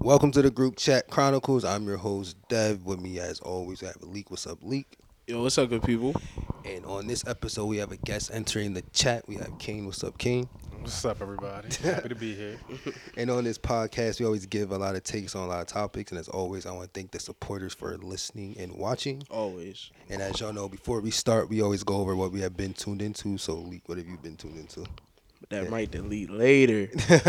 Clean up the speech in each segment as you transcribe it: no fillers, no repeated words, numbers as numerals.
Welcome to the Group Chat Chronicles. I'm your host, Dev. With me, as always, I have Leak. What's up, Leak? Yo, what's up, good people? And on this episode, we have a guest entering the chat. We have Kane. What's up, Kane? What's up, everybody? Happy to be here. And on this podcast, we always give a lot of takes on a lot of topics. And as always, I want to thank the supporters for listening and watching. Always. And as y'all know, before we start, we always go over what we have been tuned into. So, Leak, what have you been tuned into? That might delete later.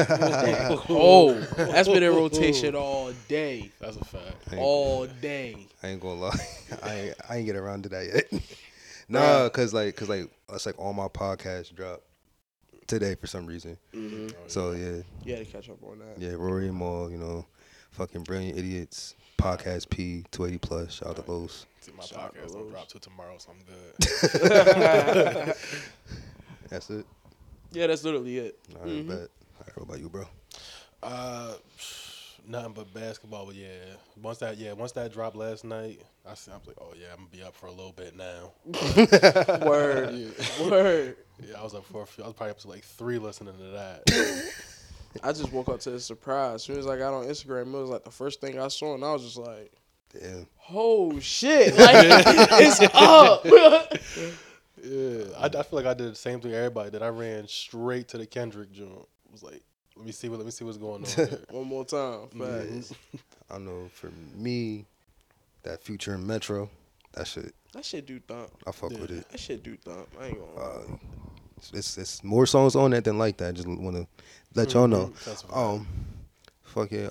That's been in rotation all day. That's a fact. All day. I ain't gonna lie, I ain't get around to that yet. Nah, cause it's like all my podcasts drop today for some reason. Mm-hmm. So yeah, You had to catch up on that. yeah, Rory and Maul, fucking Brilliant Idiots, Podcast P, 280 plus. Shout out to those. My Shout out to podcast will those. drop till tomorrow, so I'm good. That's it. Yeah, that's literally it. All right, bet. All right, what about you, bro? Nothing but basketball, but yeah. Once that dropped last night, I was like, oh yeah, I'm gonna be up for a little bit now. Word. Yeah. Word. Yeah, I was up for a few. I was probably up to like 3 listening to that. I just woke up to a surprise. As soon as I got on Instagram, it was like the first thing I saw, and I was just like, Damn. oh shit. Like, it's up. Yeah, I feel like I did the same thing everybody did. I ran straight to the Kendrick joint. Was like, let me see what's going on here. One more time. Facts. I know for me, that Future and Metro, that shit, That shit do thump. I fuck with it. That shit do thump. I ain't gonna lie. It's more songs on that than like that. Just want to let y'all know. That's what Fucking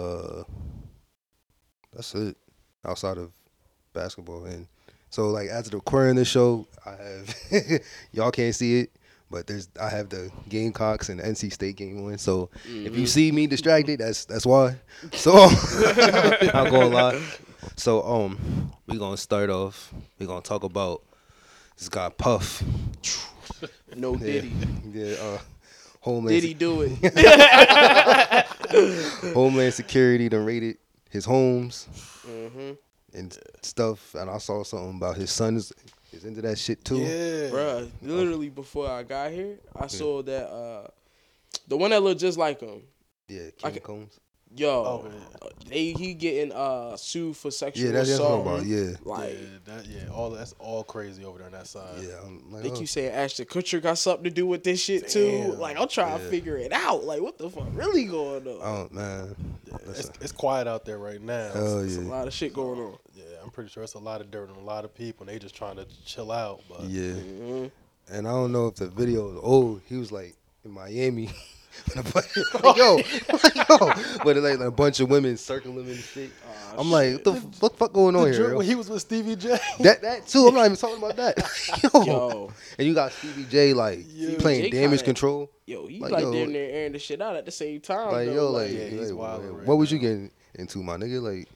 that's it. Outside of basketball, and so like as the recording this show, I have y'all can't see it, but I have the Gamecocks and the NC State game on. So if you see me distracted, that's why. So not gonna lie. So we gonna start off. We gonna talk about this guy Puff. No Diddy. Yeah. Homeland. Diddy do it. Homeland Security done raided his homes Mm-hmm. and stuff, and I saw something about his son is into that shit too. Yeah. Bruh, literally before I got here, I saw that the one that looked just like him. Yeah, I King can- Combs. Yo, yeah. he getting sued for sexual Yeah, that's what I'm assault. talking about. Yeah, Like That's all crazy over there on that side. yeah. I'm like, they keep saying Ashton Kutcher got something to do with this shit too. Damn. Like I'm trying to Yeah. figure it out. Like what the fuck really going on? oh man, It's quiet out there right now. hell There's a yeah, lot of shit going on. Yeah, I'm pretty sure it's a lot of dirt on a lot of people, and they just trying to chill out. But yeah. Mhm. And I don't know if the video is old. He was like in Miami. yo, but like a bunch of women circling him and shit. I'm like, what the fuck going on the here? jerk Yo? when he was with Stevie J. That too. I'm not even talking about that. Yo, And you got Stevie J like Yeah. playing Jay damage kinda- control. yo, he Like, like yo, damn near airing the shit out at the same time. Like though. yo, like, yeah, he's like, wildin' right what was you now. getting into, my nigga? Like,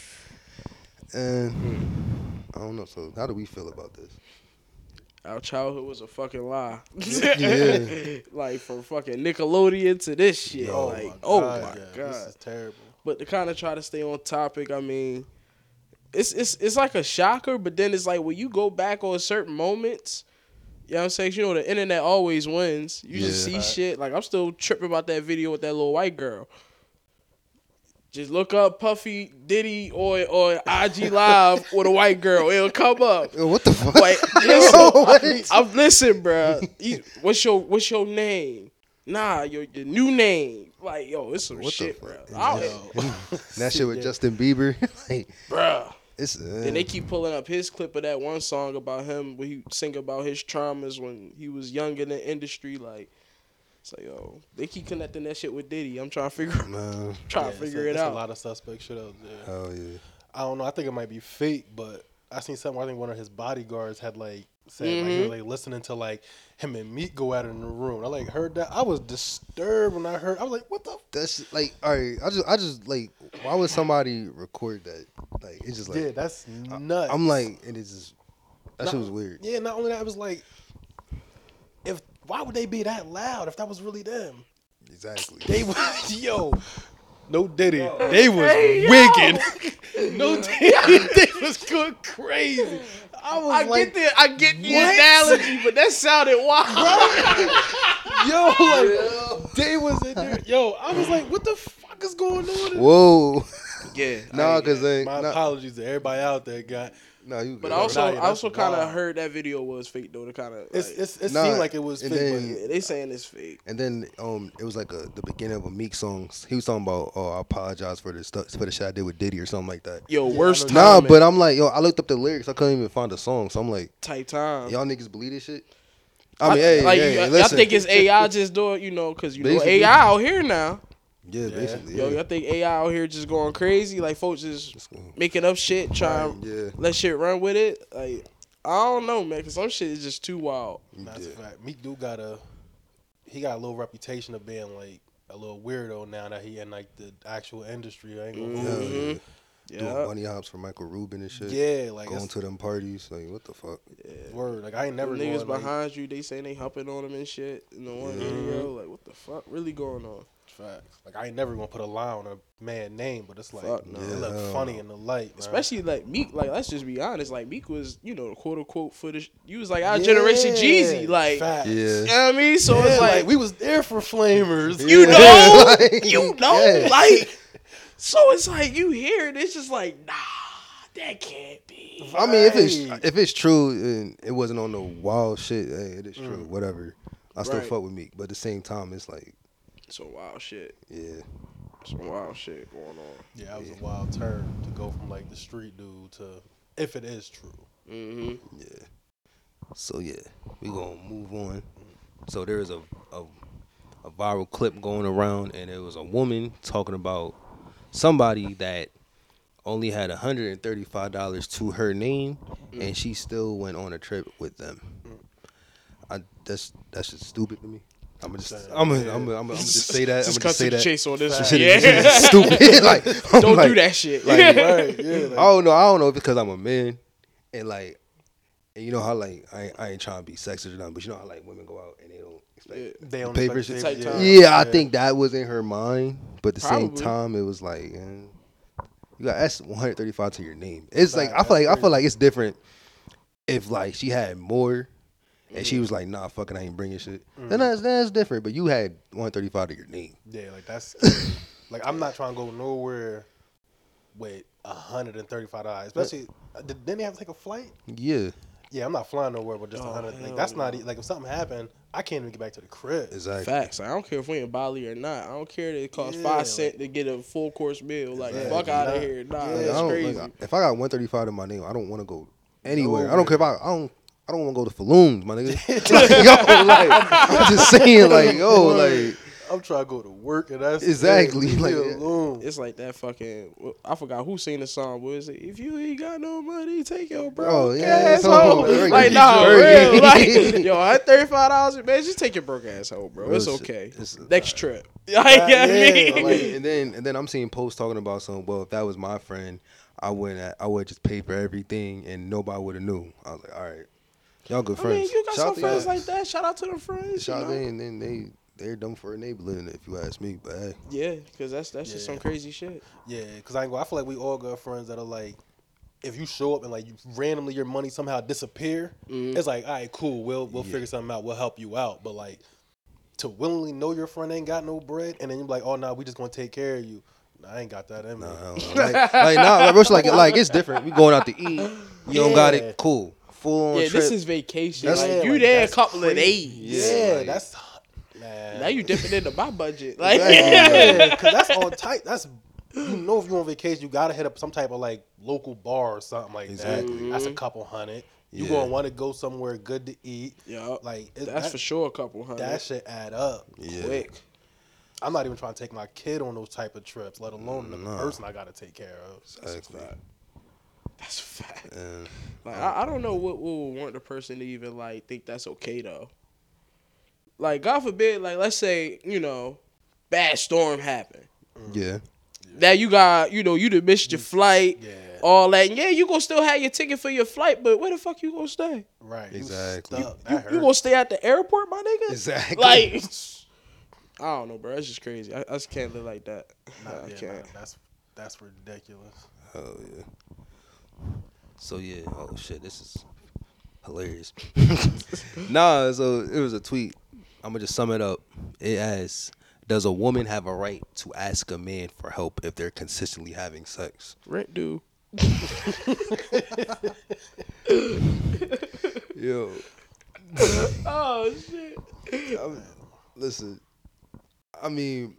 and I don't know. So how do we feel about this? Our childhood was a fucking lie. Yeah. Like from fucking Nickelodeon to this shit. Yo, like, yeah, oh my This god. is terrible. But to kind of try to stay on topic, I mean, it's like a shocker, but then it's like when you go back on certain moments, you know what I'm saying? You know the internet always wins. You just Yeah. see shit. Like I'm still tripping about that video with that little white girl. Just look up Puffy Diddy or IG Live with a white girl. It'll come up. Yo, what the fuck? Like, What? I'm listen, bro. What's your name? Nah, your new name. Like, yo, it's some What the shit, fuck? bro. That shit with Justin Bieber. Like, Bruh. it's And they keep pulling up his clip of that one song about him where he sing about his traumas when he was young in the industry. Like, it's like, yo, they keep connecting that shit with Diddy. I'm trying to figure man. figure it It's out. a lot of suspect shit out there. Hell yeah. I don't know. I think it might be fake, but I seen something. I think one of his bodyguards had like said like, he was like listening to like him and Meek go at it in the room. I like heard that. I was disturbed when I heard. I was like, what the? That's like, all right. I just like, why would somebody record that? Like, it's just like, Yeah, that's nuts. I'm like, and it's just that shit was weird. Yeah, not only that, it was like, why would they be that loud if that was really them? Exactly. They was no Diddy. They was wigging. No Diddy. They was going crazy. I get the analogy, but that sounded wild. They was in there. Yo, I was like, what the fuck? fuck is going on? Whoa. Yeah. Nah, cause My apologies to everybody out there, guy. no, you. But good, also, Nah, yeah, I also that's kind of wild. heard that video was fake though. To kind of, It Nah, seemed like it was and fake, then- but yeah, they saying it's fake. And then it was like the beginning of a Meek song. He was talking about, oh, I apologize for the shit I did with Diddy or something like that. Yo, Yeah, worst I know- time. Nah, but I'm like, yo, I looked up the lyrics. I couldn't even find the song. So I'm like, type time. y'all niggas believe this shit? I mean, hey, like, hey, y'all listen. think it's AI just doing, you know, because you know Basically. AI out here now. Yeah, basically. Yo, Yeah. y'all think AI out here just going crazy? Like, folks just making up shit, trying to Yeah. let shit run with it? Like, I don't know, man, because some shit is just too wild. that's a fact. Meek do got a little reputation of being like a little weirdo now that he in like the actual industry. I ain't gonna hold you. Yeah. Yeah. Doing bunny hops for Michael Rubin and shit. Yeah, like Going it's to them parties. Like, what the fuck? word. Like I ain't never Them niggas going, like, behind you, they saying they humping on them and shit in the one video. Like, what the fuck really going on? facts. Like I ain't never gonna put a lie on a man name, but it's like Fuck no. it look Yeah. funny in the light, man. Especially like Meek, like let's just be honest, like Meek was, you know, quote unquote footage. You was like our generation Jeezy, like, facts. Yeah. you know what I mean? So Yeah, it's like, we was there for Flamers. you Yeah. know, Like, you know, yeah. like, so it's like you hear it, it's just like, nah, that can't be. I mean, Right. if it's true and it wasn't on no wild shit, hey, it is true. Whatever. I still Right. fuck with Meek, but at the same time, it's like, Some wild shit, yeah. some wild shit going on. Yeah, that was a wild turn to go from like the street dude to if it is true. Mm-hmm. Yeah. So yeah, we gonna move on. So there is a viral clip going around, and it was a woman talking about somebody that only had $135 to her name, and she still went on a trip with them. That's just stupid to me. I'm gonna just say that. Just I'm cut gonna just to say the that. chase on this. Facts. one. Shit is Yeah. just stupid. Like, I'm Don't like, do that shit. like, Right, yeah. Like, I don't know if it's because I'm a man and like, and you know how like I ain't trying to be sexist or nothing, but you know how like women go out and they don't expect they don't pay for expect shit. the Type time. Yeah, I think that was in her mind, but at the same Probably. time, it was like, you got that's 135 to your name. It's like Fact, I feel that's like it's different if like she had more. And she was like, nah, fucking, I ain't bringing shit. Then that's different. But you had 135 to your name. yeah, like that's crazy. Like I'm not trying to go nowhere with $135. Especially didn't they have to take a flight? Yeah, Yeah, I'm not flying nowhere with just Oh, 100. Like hell that's no. not like if something happened, I can't even get back to the crib. exactly. Facts. Like, I don't care if we in Bali or not. I don't care that it costs Yeah, 5 like- cents to get a full course meal. Like, Exactly. fuck out Nah. of here. Nah, Yeah, Like, I that's don't, crazy. like, if I got 135 to my name, I don't want to go anywhere. Nowhere. I don't care if I don't want to go to Falloons, my nigga. Like, yo, like, I'm just saying, like, yo, like, I'm trying to go to work and that's Exactly, it. Leave me like, alone. It's like that fucking. I forgot who sing the song. What is it? If you ain't got no money, take your bro. Oh, yeah, asshole. it's Like, Fergie. nah, Fergie. real. Like, yo, $135, man. Just take your broke asshole, bro. Real It's shit. okay. It's- Next trip. Like, you know what I yeah, mean? like, and then I'm seeing posts talking about some. Well, if that was my friend, I would just pay for everything, and nobody would have knew. I was like, all right, y'all good I friends. mean, you got Shout some out to friends y'all. like that. Shout out to them friends. Shout out you know? to them, and then they're dumb for enabling it, if you ask me. But hey, Yeah, because that's just Yeah. some crazy shit. Yeah, because I feel like we all got friends that are like, if you show up and like you randomly your money somehow disappear, it's like, all right, cool, we'll figure something out, we'll help you out. But like to willingly know your friend ain't got no bread, and then you're like, oh no, we just gonna take care of you. Nah, I ain't got that in me. I don't know. like it's different. We going out to eat. You don't got Yeah. it. Cool. Full on Yeah, trip. this is vacation. That's- Like, Yeah, you like, there a that's couple of crazy. days. Yeah, like- that's man. Now you dipping into my budget. Like, Yeah, because that's on tight. That's you know, if you're on vacation, you gotta hit up some type of like local bar or something like Exactly. that. That's a couple hundred. You Yeah. gonna want to go somewhere good to eat. Yup. Like That's that, for sure a couple hundred. That shit add up Yeah. quick. I'm not even trying to take my kid on those type of trips, let alone the Nah. person I gotta take care of. Exactly. That's a fact. And Like, I don't know what would want the person to even like think that's okay though. Like, God forbid, like let's say, you know, bad storm happened. yeah, Now you got, you know, you done missed your flight, Yeah. all that. And yeah, you gonna still have your ticket for your flight, but where the fuck you gonna stay? Right. you Exactly. stuck. You, That you hurt. gonna stay at the airport, my nigga? exactly. Like, I don't know, bro. That's just crazy. I just can't live like that. Nah, I yeah, can't. nah, that's ridiculous. Oh yeah. So yeah. Oh shit. This is hilarious. Nah. So it was a tweet. I'm gonna just sum it up. It as Does a woman have a right to ask a man for help if they're consistently having sex? Rent due. Yo, Oh shit. listen. I mean,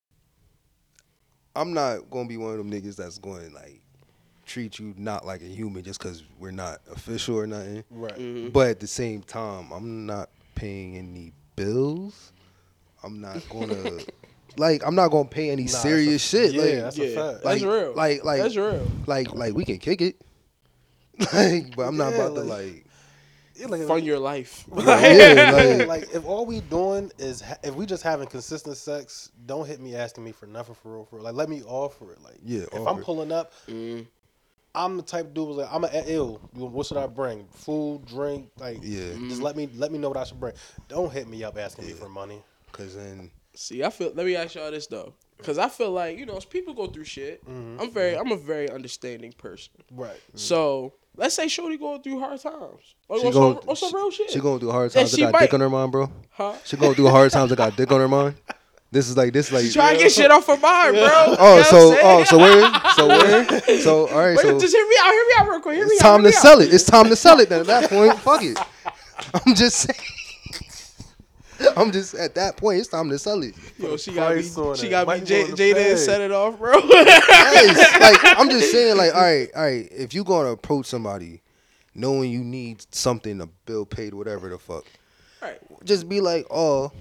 I'm not gonna be one of them niggas that's going to like treat you not like a human just because we're not official or nothing. Right. Mm-hmm. But at the same time, I'm not paying any bills. I'm not gonna I'm not gonna pay any serious shit. Yeah, Like, that's a fact. That's real. Like That's real. Like we can kick it. Like, but I'm not Yeah, about to like- Yeah, like, Fund your life. yeah, like if all we doing is if we just having consistent sex, don't hit me asking me for nothing for real, for real. Like let me offer it. Like Yeah, if offer I'm it. pulling up, I'm the type of dude who's like I'm an ill. What should I bring? Food, drink, like Yeah. Just let me know what I should bring. Don't hit me up asking me for money. Cause then See, let me ask y'all this though, because I feel like as people go through shit, I'm a very understanding person. Right. So let's say Shorty going through hard times, like she on some real shit. She going through hard And times. I she got might- dick on her mind, bro. Huh? She going through hard times. I got dick on her mind. This is like She trying to get shit off her mind, bro. Oh, You know what I'm saying? so all right. Wait, So just hear me out real quick. Hear me it's out, time hear to me sell out. it. It's time to sell it. Then at that point, fuck it. I'm just saying. I'm just at that point. It's time to sell it. Yo, she got me. Price on She it. got me. Might be willing to Jada pay. and set it off, bro. Yes, like I'm just saying, like, all right. If you gonna approach somebody, knowing you need something, a bill paid, whatever the fuck, Right. just be like, oh,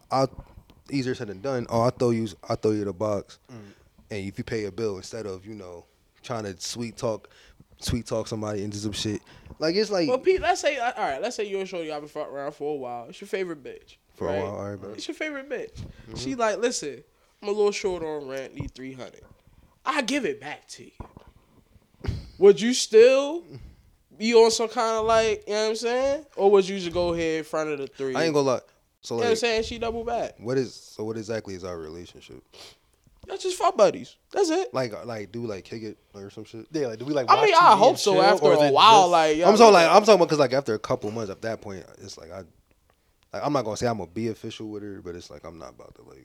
easier said than done. Oh, I throw you the box, and if you pay a bill instead of trying to sweet talk somebody into some shit, like it's like Well, Pete, let's say you and Shorty y'all been fucking around for a while. It's your favorite bitch. for right? a while, all right, bro. It's your favorite bitch. She like, listen, I'm a little short on rent, need 300. I give it back to you. Would you still be on some kind of like, you know what I'm saying? Or would you just go ahead in front of the three? I ain't gonna lie. So You know what I'm like, saying? She double back. what exactly is our relationship? That's just fuck buddies. That's it. Like do like kick it or some shit? Yeah, like do we like? I watch mean, TV I and hope so chill, after or is a it while. just- Like, I'm talking about because like after a couple months, at that point, it's like I'm not gonna say I'm gonna be official with her, but it's like I'm not about to like.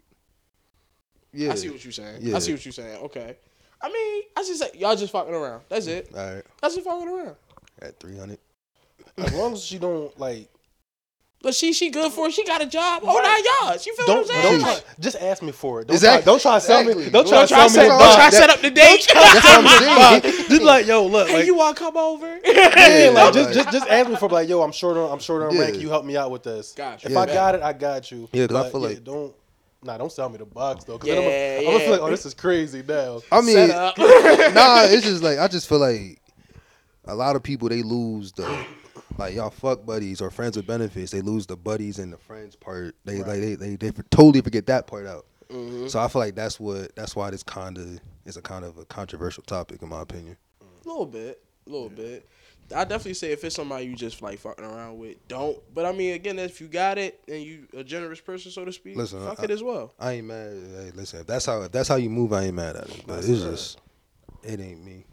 Yeah, I see what you're saying. Yeah. I see what you're saying. Okay. I mean, I just say y'all just fucking around. That's it. All right, That's just fucking around. at 300. As long as she don't like. But she good for it. She got a job. Oh, not y'all. You feel what I'm saying? Don't Like, try, just ask me for it. Exactly. Don't try to sell me. Exactly. Don't try to try sell me. to the box. set up the date. That's what I'm saying. Just like yo, look, Hey, like you want to come over? yeah, like like- just ask me for like yo, I'm short on Yeah. rent. Can you help me out with this? Gotcha. If Yeah. I got it, I got you. Yeah, 'cause I But, feel like- don't sell me the box though. Cause Yeah, then I'm gonna feel like, yeah. oh, this is crazy now. I mean, Set up. nah, it's just like I just feel like a lot of people they lose the like y'all fuck buddies or friends with benefits. They lose the buddies and the friends part. They they totally forget that part out. So I feel like that's why this is a kind of a controversial topic in my opinion. A little bit. I definitely say if it's somebody you just like fucking around with, don't. But I mean, again, if you got it and you a generous person, so to speak, Listen, fuck it as well. I ain't mad. Hey, listen, if that's how you move, I ain't mad at it. But it's just it ain't me.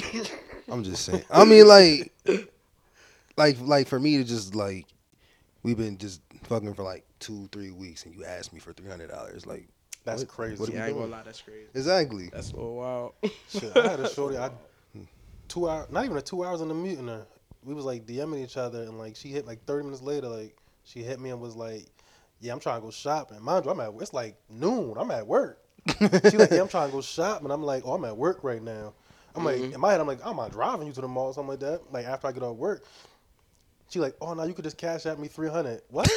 I'm just saying. I mean, like for me to just like we've been just fucking for like 2-3 weeks, and you ask me for $300. Like That's what- crazy. What are Yeah, I we ain't doing? gonna lie, that's crazy. Exactly. That's a little wild. Shit, I had a shorty. 2 hours, not even 2 hours in the meeting. We was like DMing each other, and like she hit like 30 minutes later. Like she hit me and was like, "Yeah, I'm trying to go shopping." Mind you, it's like noon. I'm at work. She like, "Yeah, I'm trying to go shop," and I'm like, "Oh, I'm at work right now." I'm like, in my head, I'm like, "I'm not driving you to the mall," or something like that. Like after I get off work, she like, "Oh, no, you could just cash at me 300." What?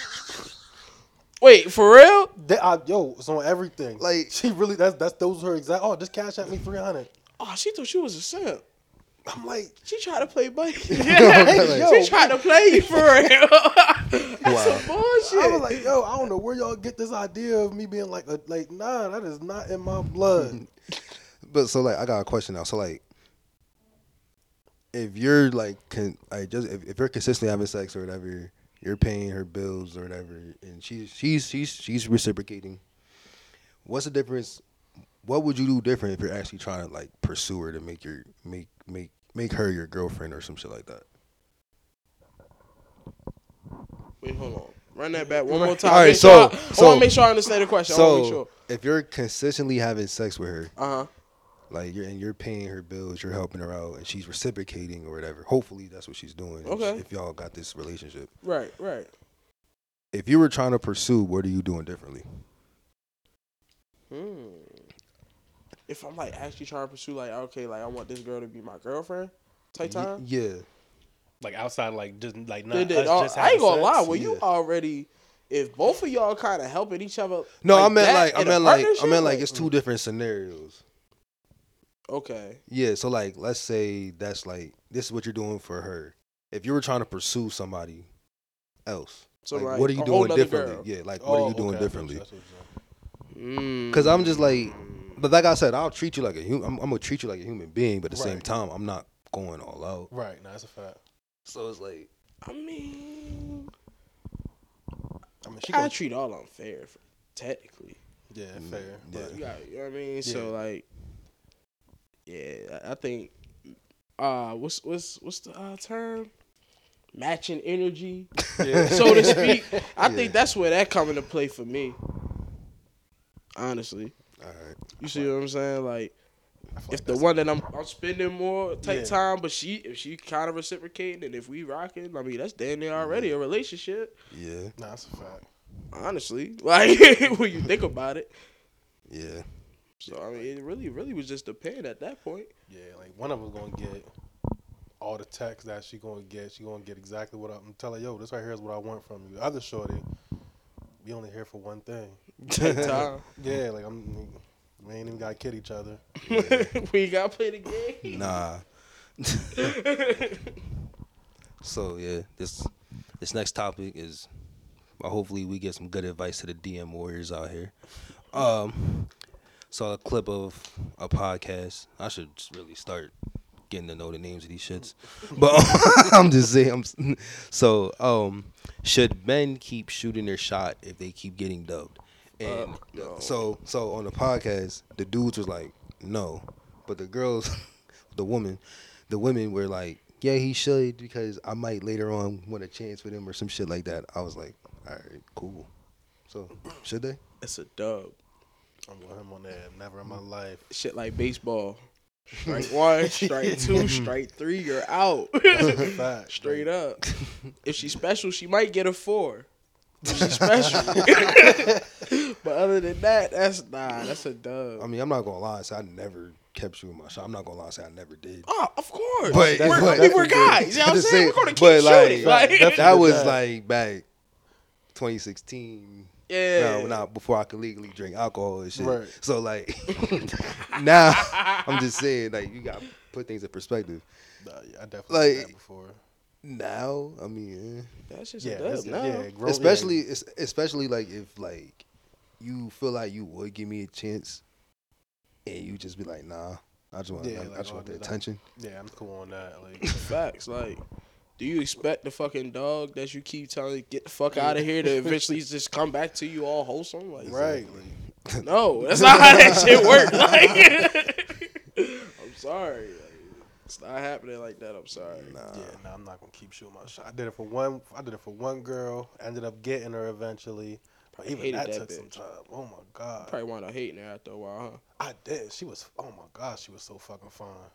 Wait, for real? Yo, it's on everything. Like- she really that's those her exact. Oh, just cash at me 300. Oh, she thought she was a simp. I'm like, She tried to play buddy. hey, yo, She tried to play you for real. That's some bullshit. I was like, yo, I don't know where y'all get this idea of me being like, nah, that is not in my blood. But so like I got a question now. So like if you're like if you're consistently having sex or whatever, you're paying her bills or whatever, and she's reciprocating. What's the difference? What would you do different if you're actually trying to like pursue her to make her your girlfriend or some shit like that? Wait, hold on. Run that back one more time. All right, I want to make sure I understand the question. I want to make sure. If you're consistently having sex with her, Uh-huh. like you're paying her bills, you're helping her out, and she's reciprocating or whatever. Hopefully, that's what she's doing. Okay. If y'all got this relationship, Right. if you were trying to pursue, what are you doing differently? If I'm like actually trying to pursue, like, okay, like I want this girl to be my girlfriend type time. Yeah. Like outside, like just like not. I ain't gonna lie. Well, Yeah. you already, if both of y'all kind of helping each other. No, like I meant that like it's two different scenarios. Okay. Yeah, so like let's say that's like this is what you're doing for her. If you were trying to pursue somebody else, So like, like, what are you a whole doing nother differently? girl. Yeah, like what are you doing okay, differently? That's what you're saying. Because I'm just like, but like I said, I'll treat you like a human. I'm gonna treat you like a human being, but at the same Right. time, I'm not going all out. Right, no, that's a fact. So it's like, I mean, She I gonna, treat all unfair, technically. yeah, fair. yeah. But You know what I mean? Yeah. So like, yeah, I think, what's the term? Matching energy, yeah. so to speak. I Yeah. think that's where that come into play for me. Honestly, all right, you see what I'm saying? Like, I feel if like the that's- one that I'm spending more type Yeah. time, but if she kind of reciprocating, and if we rocking, I mean that's damn near already a relationship. yeah, Nah, that's a fact. Honestly, like when you think about it. yeah, So I mean, it really was just a pain at that point. Yeah, like one of us gonna get all the texts that she gonna get. She gonna get exactly what I'm telling her, yo, this right here is what I want from you. The other shorty, we only here for one thing. Take time. Yeah, like we ain't even gotta kid each other. We gotta play the game. nah. So yeah, this next topic is, hopefully we get some good advice to the DM warriors out here. Saw a clip of a podcast. I should just really start getting to know the names of these shits, but I'm just saying. Should men keep shooting their shot if they keep getting dubbed? And no. so on the podcast, the dudes was like, no, but the girls, the women were like, yeah, he should, because I might later on want a chance with him or some shit like that. I was like, all right, cool. So should they? It's a dub. I'm with him on that. Never in my life. Shit like baseball. Strike one, strike two, strike three, you're out. That's a fact. Straight up. If she's special, she might get a 4. If she's special. But other than that, that's a dub. I mean, I'm not gonna lie, I never kept shooting my shot. I'm not gonna lie, I never did. Oh, of course. But- we're guys. You know what I'm Just saying? saying, We're going to keep but, like, shooting. Like, That was that. like back 2016. yeah. No, not before I could legally drink alcohol and shit. Right. So like now, I'm just saying, like, you gotta put things in perspective. Nah, yeah, I definitely Like, did that before. Now, I mean, That's just Yeah, a dub now. especially like if like you feel like you would give me a chance, and you just be like, nah, I just want, Yeah, I like, just oh, want the like- attention. Yeah, I'm cool on that. Like, Facts. Like, do you expect the fucking dog that you keep telling get the fuck out of here to eventually just come back to you all wholesome? Like, right. no, that's not how that shit works. Like, I'm sorry. Like, it's not happening like that. I'm sorry. Yeah, no, I'm not gonna keep shooting my shot. I did it for one girl. Ended up getting her eventually. But even hated that that took some bitch. time. Oh my god. Probably wound up hating her after a while, huh? I did. She was. Oh my god, she was so fucking fine.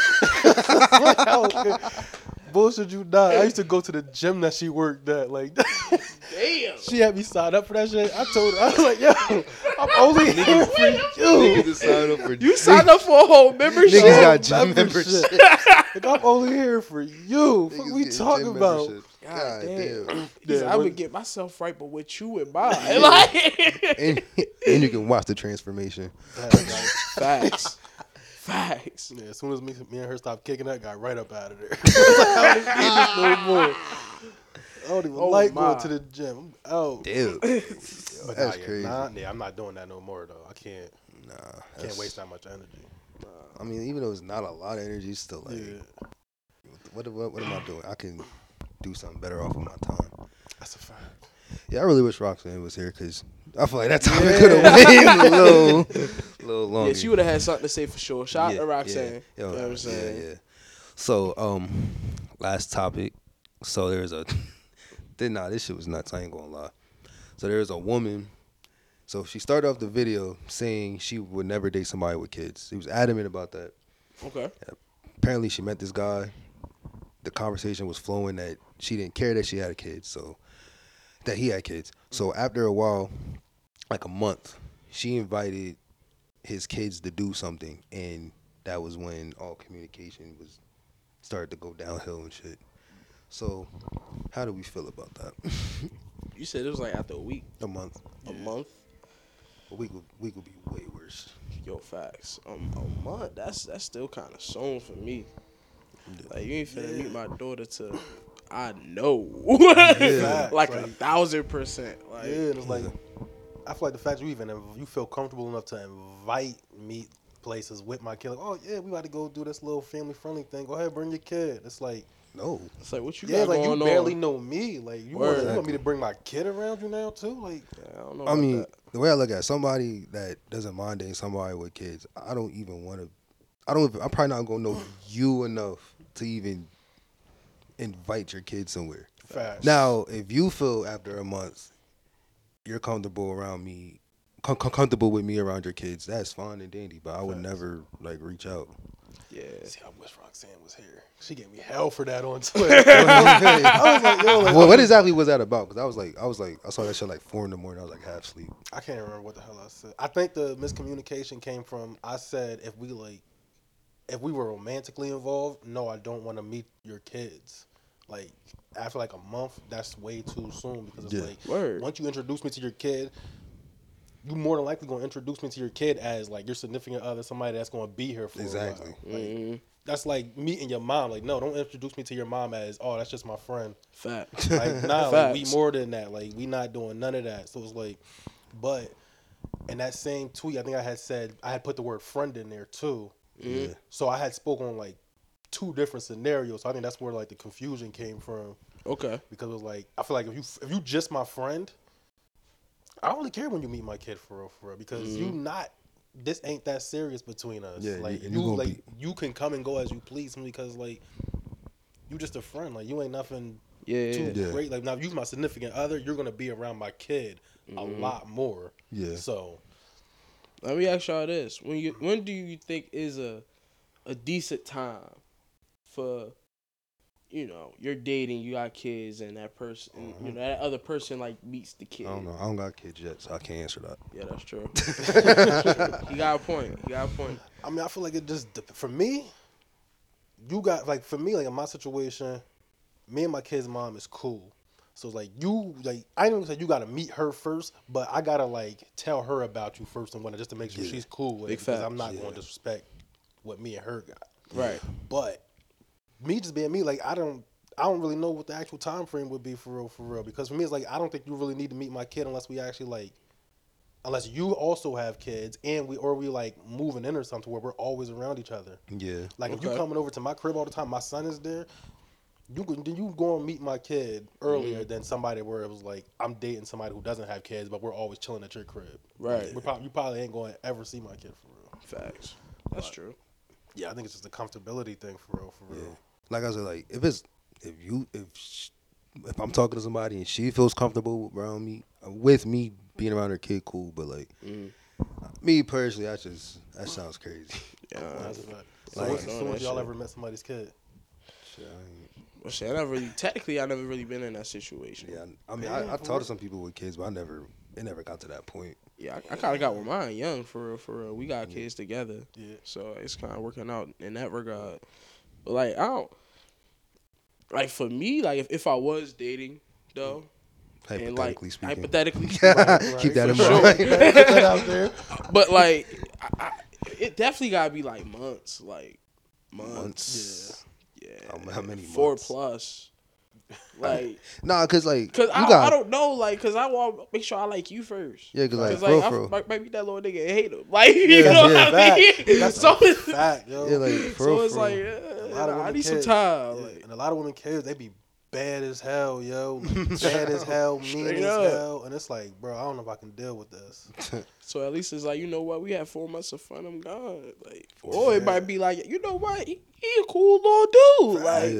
Bullshit, you not. I used to go to the gym that she worked at. Like, Damn. she had me sign up for that shit. I told her, I was like, yo, I'm only here for you. You signed up for a whole membership? Niggas got gym membership. Like, I'm only here for you. What Niggas we get talking gym about? memberships. God God damn. damn. He said, Yeah, I what- would get myself right, but with you in mind. Like, and you can watch the transformation. facts. Facts. Yeah, as soon as me and her stopped kicking that, got right up out of there. I don't need this no more. I don't even Oh, like my. going to the gym. I'm out. Dude, But that's yeah, crazy. I'm not doing that no more though. I can't that's- waste that much energy. I mean, even though it's not a lot of energy, it's still like, Yeah, what am I doing? I can do something better off of my time. that's a fact. Yeah, I really wish Roxanne was here because I feel like that topic could have waited a little longer. Yeah, she would have had something to say for sure. Shout out to Yeah, Roxanne. yeah. You know what I'm saying? Yeah. So, last topic. So there's This shit was nuts. I ain't gonna lie. So there's a woman. So she started off the video saying she would never date somebody with kids. She was adamant about that. Okay. Apparently, she met this guy. The conversation was flowing that she didn't care that she had kids, so that he had kids. So after a while, like a month, she invited his kids to do something, and that was when all communication was started to go downhill and shit. So, how do we feel about that? You said it was like after a week, A month. a month. A week would be way worse. Yo, facts. A month. That's still kind of soon for me. Like you ain't finna meet my daughter to. I know. Facts, like like- 1,000%. Like, Yeah, and it's like I feel like the fact you feel comfortable enough to invite me places with my kid. Like, oh yeah, we about to go do this little family friendly thing. Go ahead, bring your kid. It's like No. it's like what you yeah, got like you going barely on. know me. Like you Word. want me to bring my kid around you now too? Like Yeah, I don't know. I about mean, that. the way I look at it, somebody that doesn't mind dating somebody with kids, I don't even want to. I'm probably not gonna know you enough to even invite your kids somewhere. fast. Now, if you feel after a month you're comfortable around me, comfortable with me around your kids, that's fine and dandy. But I would Facts. never like reach out. Yeah. See, I wish Roxanne was here. She gave me hell for that on Twitter. I was like, yo, like, Well, what exactly was that about? Because I saw that shit like 4 a.m. I was like half asleep. I can't remember what the hell I said. I think the miscommunication came from I said if we were romantically involved, no, I don't want to meet your kids. Like after like a month, that's way too soon because it's Yeah. like Word. once you introduce me to your kid, you more than likely gonna introduce me to your kid as like your significant other, somebody that's gonna be here for Exactly. a while. Like, that's like meeting your mom. Like no, don't introduce me to your mom as that's just my friend. Facts. Like nah, like, we Facts. more than that. Like we not doing none of that. So it's like, but in that same tweet, I think I had put the word friend in there too. Yeah. So I had spoken on like 2 different scenarios. So I think that's where like the confusion came from Okay. because it was like I feel like if you just my friend, I don't really care when you meet my kid for real because you not. This ain't that serious between us. Yeah, like and you you gonna like you can come and go as you please because like you just a friend. Like you ain't nothing Yeah. too Yeah. great. Like now, if you my significant other, you're gonna be around my kid a lot more. Yeah. So Let me ask y'all this: when do you think is a decent time for you're dating, you got kids, and that person, that other person like meets the kid? I don't know. I don't got kids yet, so I can't answer that. Yeah, that's true. That's true. He got a point. I mean, I feel like it just for me. You got like for me like in my situation, me and my kid's mom is cool. So it's like I ain't even say you gotta meet her first, but I gotta like tell her about you first and just to make sure Yeah. she's cool with Big it because I'm facts. not going to disrespect what me and her got. Right. But me just being me, like I don't really know what the actual time frame would be for real. Because for me, it's like I don't think you really need to meet my kid unless we actually unless you also have kids and we like moving in or something where we're always around each other. Yeah. Like if you Okay. coming over to my crib all the time, my son is there. You go and meet my kid earlier than somebody where it was like I'm dating somebody who doesn't have kids, but we're always chilling at your crib. Right. You probably ain't going to ever see my kid for real. Facts. That's true. Yeah, I think it's just a comfortability thing for real. Yeah. Like I said, like if I'm talking to somebody and she feels comfortable around me, with me being around her kid, cool. But like me personally, that sounds crazy. Yeah. That's a fact. So Like- when y'all ever met somebody's kid? Shit, I ain't- Well, shit, I never really been in that situation. yeah, I mean, I talked to some people with kids, but it never got to that point. Yeah, I kind of got with mine young for real. We got kids together. Yeah. So it's kind of working out in that regard. But like, I don't, like for me, like if I was dating though, and like Hypothetically speaking. hypothetically, Keep that in for mind. sure. Put that out there. But like, it definitely gotta be like months, Months. Yeah. How many 4 months? plus. Like, Nah, cause like cause you I got don't know, like, cause I want to make sure I like you first. yeah, cause like Cause for like real, I might meet that little nigga and hate him. Like, you know yeah, what I mean? That's So a fact, yo. yeah, like for so real, it's for like, real. A lot of I women need some kids- time. yeah, Like, and a lot of women kids, they be bad as hell, yo. Bad as hell, mean Straight as up. hell. And it's like, bro, I don't know if I can deal with this. so at least it's like, you know what? We had 4 months of fun. I'm gone. Like, or it might be like, you know what? He a cool little dude. Like, Yeah.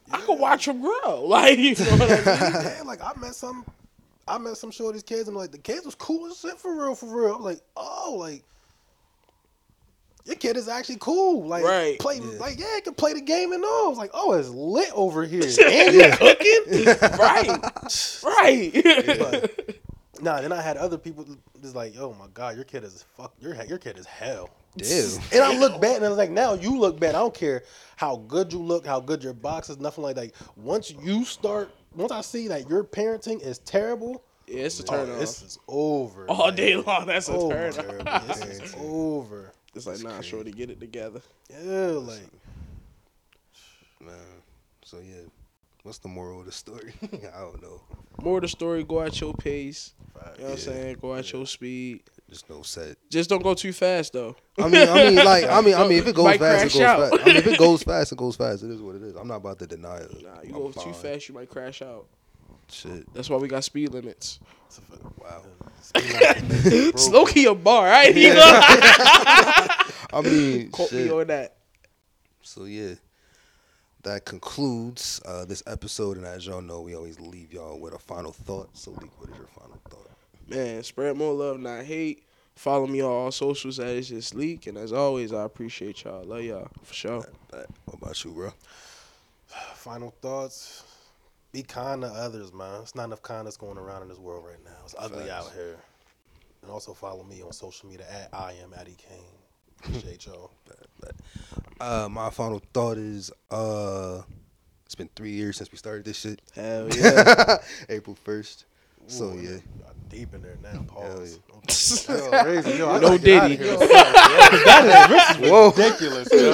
I could watch them grow. Like, you know what I mean? Yeah, like I met some shorties kids and like the kids was cool as shit for real. I was like, oh, like your kid is actually cool. Like Right. play like he can play the game and all. I was like, oh, it's lit over here. And you cooking? Right. But, nah, then I had other people just like, oh my god, your kid is your kid is hell. Damn. And I look bad, and I was like, now you look bad. I don't care how good you look, how good your box is, nothing like that. Once I see that your parenting is terrible, Yeah, it's a turn off. this is over. All day long, that's a turn Terrible off. This is parenting. over. It's like, nah, shorty, get it together. Yeah, like Man. So yeah. What's the moral of the story? I don't know. More of the story, go at your pace. You know what I'm Yeah. saying? Go at your speed. Just no set. Just don't go too fast, though. I mean, if it goes Might fast, it crash goes out. fast. I mean, if it goes fast, it goes fast. It is what it is. I'm not about to deny it. Nah, you I'm go too fine. fast, you might crash out. Shit. That's why we got speed limits. Wow. It's low key a bar, right? You know? I mean, Quote me shit. on that. So yeah, that concludes this episode. And as y'all know, we always leave y'all with a final thought. So, Leak, what is your final thought? Man, spread more love, not hate. Follow me on all socials at It's Just Leak. And as always, I appreciate y'all. Love y'all, for sure. What about you, bro? final thoughts. Be kind to others, man. There's not enough kindness going around in this world right now. It's ugly Facts. out here. And also follow me on social media at I am Addy Kane. Appreciate y'all. My final thought is it's been 3 years since we started this shit. Hell yeah. April 1st. So Ooh, yeah. I'm deep in there now. Pause. Hell Yo, crazy. Yo, I No gotta get outta Diddy. here. That is Whoa. ridiculous, yo.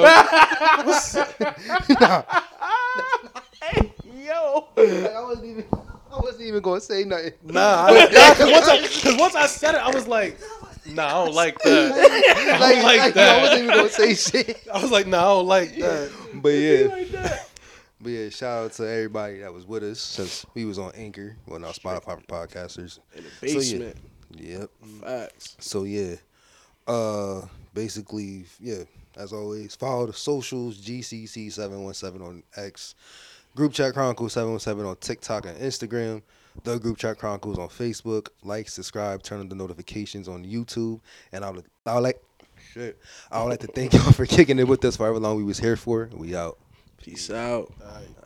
Yo. I wasn't even gonna say nothing. Nah, because once I said it, I was like, nah, I don't like that. I don't like that. I wasn't even gonna say shit. I was like, nah, I don't like that. But yeah. But yeah, shout out to everybody that was with us since we was on Anchor, well now Spotify for podcasters. In the basement. Yep. Facts. So yeah. Basically, yeah, as always, follow the socials, GCC717 on X, Group Chat Chronicles 717 on TikTok and Instagram, The Group Chat Chronicles on Facebook. Like, subscribe, turn on the notifications on YouTube, and I would like to thank y'all for kicking it with us for however long we was here for. We out. Peace out. All right.